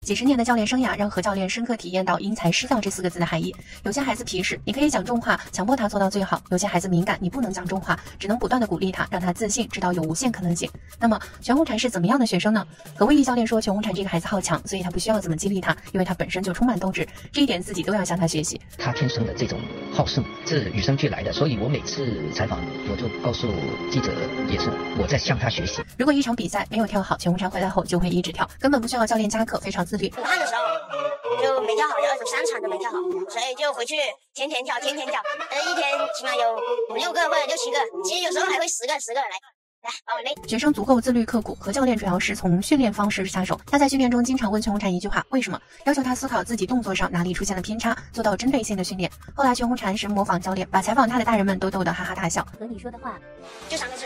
几十年的教练生涯让何教练深刻体验到因材施教这4个字的含义。有些孩子皮实，你可以讲重话，强迫他做到最好；有些孩子敏感，你不能讲重话，只能不断的鼓励他，让他自信，知道有无限可能性。那么全红婵是怎么样的学生呢？何卫一教练说，全红婵这个孩子好强，所以他不需要怎么激励他，因为他本身就充满斗志，这一点自己都要向他学习。 他天生的这种好胜是与生俱来的，所以我每次采访我就告诉记者，也是我在向他学习。 如果一场比赛没有跳好，全红婵回来后就会一直跳，根本不需要教练加课，非常自律。 武汉的时候就没跳好，有3场都没跳好，所以就回去天天跳，一天起码有5、6个或者6、7个，其实有时候还会10个来把我累。 学生足够自律刻苦，何教练主要是从训练方式下手。他在训练中经常问全红婵一句话：为什么？要求他思考自己动作上哪里出现了偏差，做到针对性的训练。后来全红婵是模仿教练，把采访他的大人们都逗得哈哈大笑。 和你说的话， 就3个